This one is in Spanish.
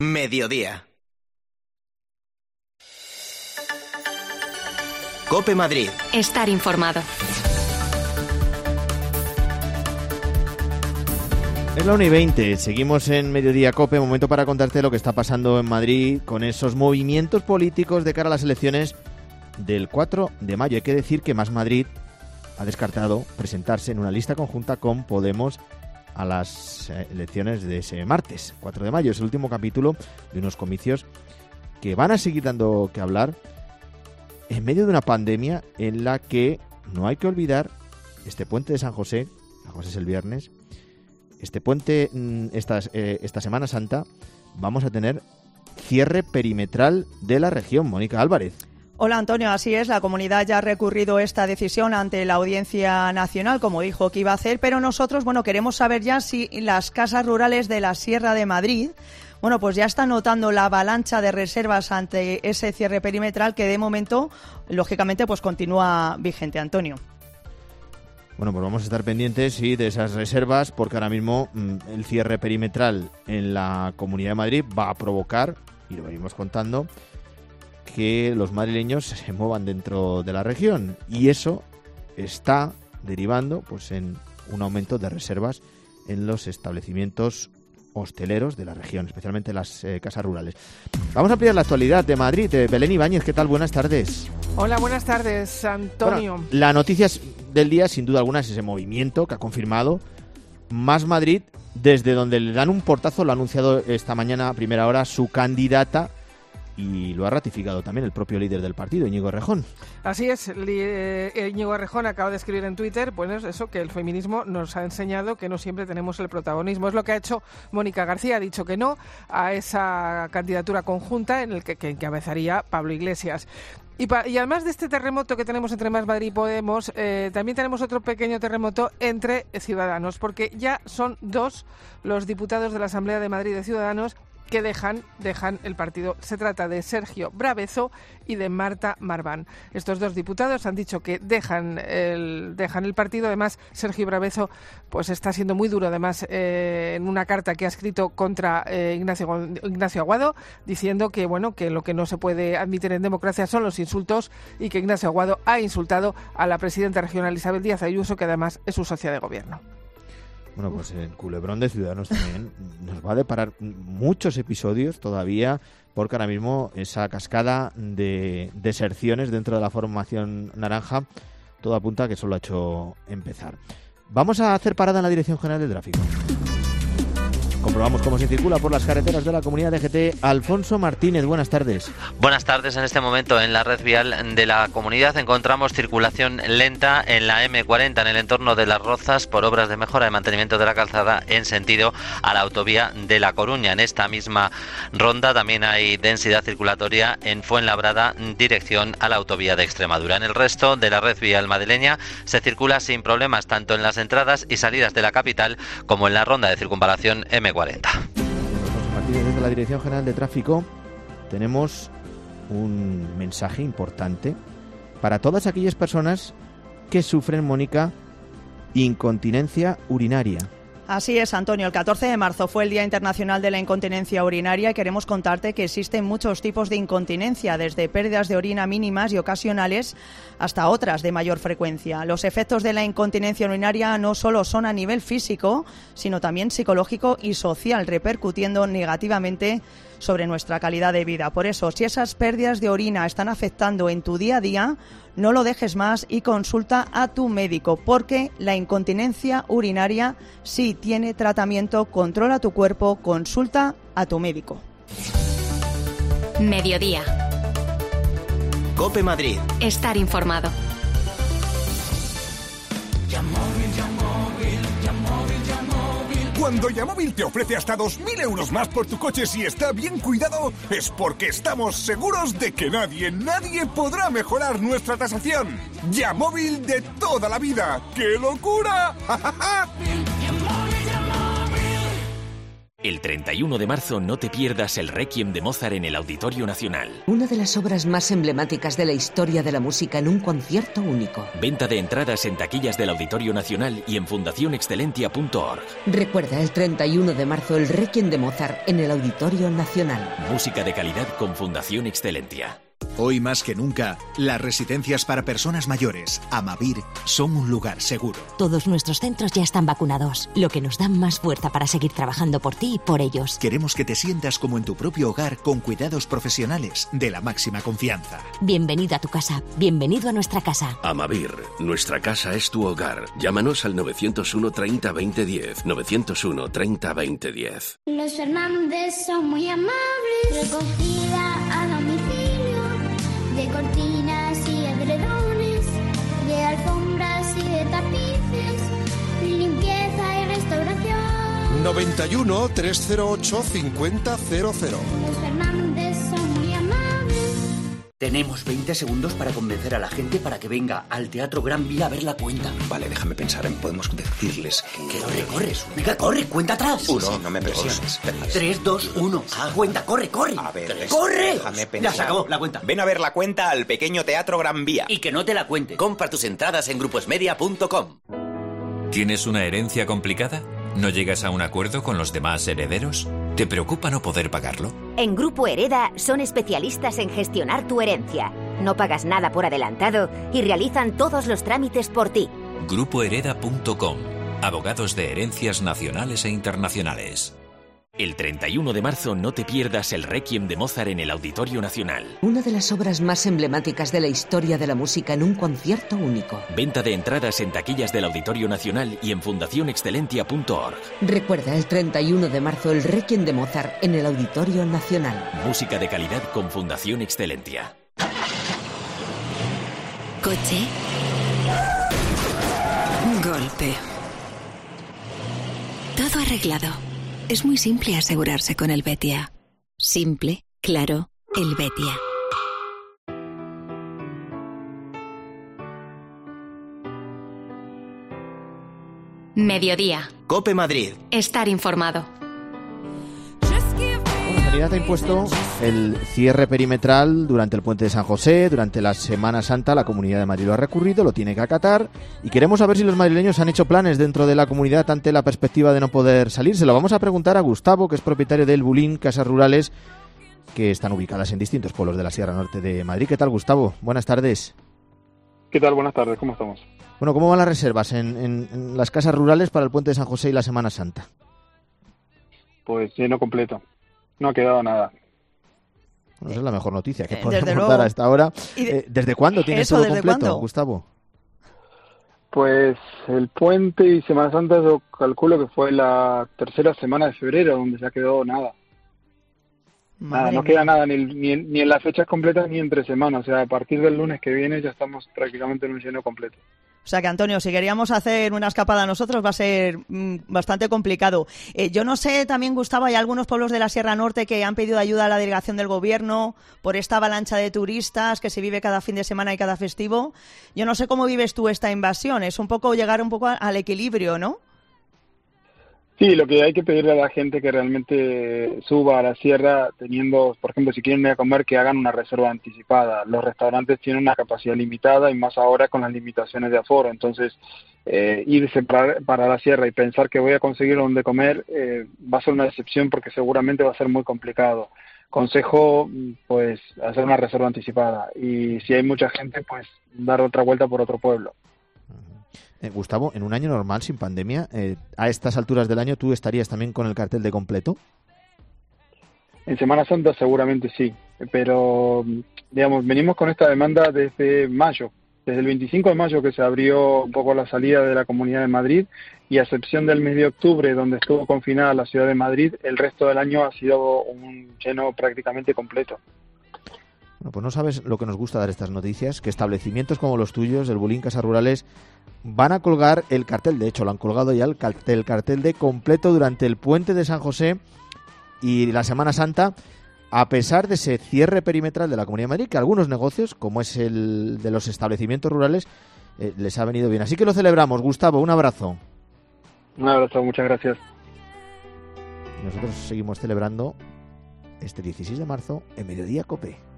Mediodía. COPE Madrid. Estar informado. Es la 1:20, seguimos en Mediodía COPE, momento para contarte lo que está pasando en Madrid con esos movimientos políticos de cara a las elecciones del 4 de mayo. Hay que decir que Más Madrid ha descartado presentarse en una lista conjunta con Podemos a las elecciones de ese martes, 4 de mayo. Es el último capítulo de unos comicios que van a seguir dando que hablar en medio de una pandemia en la que no hay que olvidar este puente de San José es el viernes. Este puente, esta Semana Santa, vamos a tener cierre perimetral de la región. Mónica Álvarez. Hola Antonio, así es, la comunidad ya ha recurrido esta decisión ante la Audiencia Nacional, como dijo que iba a hacer, pero nosotros, queremos saber ya si las casas rurales de la Sierra de Madrid, pues ya están notando la avalancha de reservas ante ese cierre perimetral que de momento, lógicamente, continúa vigente, Antonio. Bueno, pues vamos a estar pendientes de esas reservas, porque ahora mismo el cierre perimetral en la Comunidad de Madrid va a provocar, y lo venimos contando, que los madrileños se muevan dentro de la región, y eso está derivando en un aumento de reservas en los establecimientos hosteleros de la región, especialmente las casas rurales. Vamos a ampliar la actualidad de Madrid. Belén Ibáñez, ¿qué tal? Buenas tardes. Hola, buenas tardes, Antonio. Bueno, la noticia del día, sin duda alguna, es ese movimiento que ha confirmado Más Madrid, desde donde le dan un portazo. Lo ha anunciado esta mañana a primera hora su candidata, y lo ha ratificado también el propio líder del partido, Íñigo Errejón. Así es, Íñigo Errejón acaba de escribir en Twitter, eso, que el feminismo nos ha enseñado que no siempre tenemos el protagonismo. Es lo que ha hecho Mónica García, ha dicho que no a esa candidatura conjunta en el que encabezaría Pablo Iglesias. Y además de este terremoto que tenemos entre Más Madrid y Podemos, también tenemos otro pequeño terremoto entre Ciudadanos, porque ya son 2 los diputados de la Asamblea de Madrid de Ciudadanos que dejan el partido. Se trata de Sergio Brabezo y de Marta Marván. Estos 2 diputados han dicho que dejan el partido. Además, Sergio Brabezo está siendo muy duro, además, en una carta que ha escrito contra Ignacio Aguado, diciendo que lo que no se puede admitir en democracia son los insultos, y que Ignacio Aguado ha insultado a la presidenta regional Isabel Díaz Ayuso, que además es su socia de gobierno. Bueno, el culebrón de Ciudadanos también nos va a deparar muchos episodios todavía, porque ahora mismo esa cascada de deserciones dentro de la formación naranja, todo apunta a que solo ha hecho empezar. Vamos a hacer parada en la Dirección General de Tráfico. Comprobamos cómo se circula por las carreteras de la comunidad de GT. Alfonso Martínez, buenas tardes. Buenas tardes. En este momento en la red vial de la comunidad encontramos circulación lenta en la M40 en el entorno de Las Rozas por obras de mejora de mantenimiento de la calzada en sentido a la autovía de La Coruña. En esta misma ronda también hay densidad circulatoria en Fuenlabrada dirección a la autovía de Extremadura. En el resto de la red vial madrileña se circula sin problemas tanto en las entradas y salidas de la capital como en la ronda de circunvalación M40. Desde la Dirección General de Tráfico tenemos un mensaje importante para todas aquellas personas que sufren, Mónica, incontinencia urinaria. Así es, Antonio. El 14 de marzo fue el Día Internacional de la Incontinencia Urinaria y queremos contarte que existen muchos tipos de incontinencia, desde pérdidas de orina mínimas y ocasionales hasta otras de mayor frecuencia. Los efectos de la incontinencia urinaria no solo son a nivel físico, sino también psicológico y social, repercutiendo negativamente sobre nuestra calidad de vida. Por eso, si esas pérdidas de orina están afectando en tu día a día, no lo dejes más y consulta a tu médico, porque la incontinencia urinaria sí tiene tratamiento. Controla tu cuerpo, consulta a tu médico. Mediodía. COPE Madrid. Estar informado. Cuando Yamóvil te ofrece hasta 2.000 euros más por tu coche si está bien cuidado, es porque estamos seguros de que nadie podrá mejorar nuestra tasación. Yamóvil de toda la vida. ¡Qué locura! El 31 de marzo no te pierdas el Requiem de Mozart en el Auditorio Nacional. Una de las obras más emblemáticas de la historia de la música en un concierto único. Venta de entradas en taquillas del Auditorio Nacional y en fundacionexcelentia.org. Recuerda el 31 de marzo el Requiem de Mozart en el Auditorio Nacional. Música de calidad con Fundación Excelentia. Hoy más que nunca, las residencias para personas mayores, Amavir, son un lugar seguro. Todos nuestros centros ya están vacunados, lo que nos da más fuerza para seguir trabajando por ti y por ellos. Queremos que te sientas como en tu propio hogar con cuidados profesionales de la máxima confianza. Bienvenido a tu casa, bienvenido a nuestra casa. Amavir, nuestra casa es tu hogar. Llámanos al 901 30 20 10. 901 30 20 10. Los Fernández son muy amables. Recogida a domicilio. De cortinas y edredones, de alfombras y de tapices, limpieza y restauración. 91 308 5000. Los Fernández son muy amables. Tenemos 20 segundos para convencer a la gente para que venga al Teatro Gran Vía a ver La Cuenta. Vale, déjame pensar. Podemos decirles que... Corre. Venga, corre, cuenta atrás. Uno, no me presiones. 3, 2, 1. Cuenta, corre. A ver, ¡corre! Déjame pensar. Ya se acabó la cuenta. Ven a ver La Cuenta al pequeño Teatro Gran Vía. Y que no te la cuente. Compra tus entradas en gruposmedia.com. ¿Tienes una herencia complicada? ¿No llegas a un acuerdo con los demás herederos? ¿Te preocupa no poder pagarlo? En Grupo Hereda son especialistas en gestionar tu herencia. No pagas nada por adelantado y realizan todos los trámites por ti. Grupohereda.com. Abogados de herencias nacionales e internacionales. El 31 de marzo no te pierdas el Requiem de Mozart en el Auditorio Nacional. Una de las obras más emblemáticas de la historia de la música en un concierto único. Venta de entradas en taquillas del Auditorio Nacional y en fundacionexcelentia.org. Recuerda el 31 de marzo el Requiem de Mozart en el Auditorio Nacional. Música de calidad con Fundación Excelentia. Coche. Golpe. Todo arreglado. Es muy simple asegurarse con el Betia. Simple, claro, el Betia. Mediodía. COPE Madrid. Estar informado. La Sanidad ha impuesto el cierre perimetral durante el puente de San José, durante la Semana Santa. La Comunidad de Madrid lo ha recurrido, lo tiene que acatar y queremos saber si los madrileños han hecho planes dentro de la comunidad ante la perspectiva de no poder salir. Se lo vamos a preguntar a Gustavo, que es propietario del Bulín Casas Rurales, que están ubicadas en distintos pueblos de la Sierra Norte de Madrid. ¿Qué tal, Gustavo? Buenas tardes. ¿Qué tal? Buenas tardes, ¿cómo estamos? Bueno, ¿cómo van las reservas en las casas rurales para el puente de San José y la Semana Santa? Pues lleno completo. No ha quedado nada. Bueno, esa es la mejor noticia que podemos dar a esta hora. ¿Desde cuándo tienes todo completo, ¿cuándo? Gustavo? Pues el puente y Semana Santa yo calculo que fue la tercera semana de febrero donde ya quedó nada. Nada, no queda nada ni en las fechas completas ni entre semanas. O sea, a partir del lunes que viene ya estamos prácticamente en un lleno completo. O sea que, Antonio, si queríamos hacer una escapada nosotros va a ser bastante complicado. Yo no sé, también, Gustavo, hay algunos pueblos de la Sierra Norte que han pedido ayuda a la delegación del gobierno por esta avalancha de turistas que se vive cada fin de semana y cada festivo. Yo no sé cómo vives tú esta invasión. Es un poco llegar un poco al equilibrio, ¿no? Sí, lo que hay que pedirle a la gente que realmente suba a la sierra teniendo, por ejemplo, si quieren ir a comer, que hagan una reserva anticipada. Los restaurantes tienen una capacidad limitada y más ahora con las limitaciones de aforo. Entonces, irse para la sierra y pensar que voy a conseguir donde comer va a ser una decepción porque seguramente va a ser muy complicado. Consejo, pues, hacer una reserva anticipada. Y si hay mucha gente, pues, dar otra vuelta por otro pueblo. Gustavo, en un año normal, sin pandemia, a estas alturas del año, ¿tú estarías también con el cartel de completo? En Semana Santa seguramente sí, pero, digamos, venimos con esta demanda desde mayo, desde el 25 de mayo que se abrió un poco la salida de la Comunidad de Madrid y a excepción del mes de octubre, donde estuvo confinada la ciudad de Madrid, el resto del año ha sido un lleno prácticamente completo. Bueno, pues no sabes lo que nos gusta dar estas noticias, que establecimientos como los tuyos, el Bulín Casas Rurales, van a colgar el cartel, de hecho lo han colgado ya, el cartel de completo durante el puente de San José y la Semana Santa, a pesar de ese cierre perimetral de la Comunidad de Madrid, que a algunos negocios, como es el de los establecimientos rurales, les ha venido bien. Así que lo celebramos. Gustavo, un abrazo. Un abrazo, muchas gracias. Nosotros seguimos celebrando este 16 de marzo en Mediodía Cope.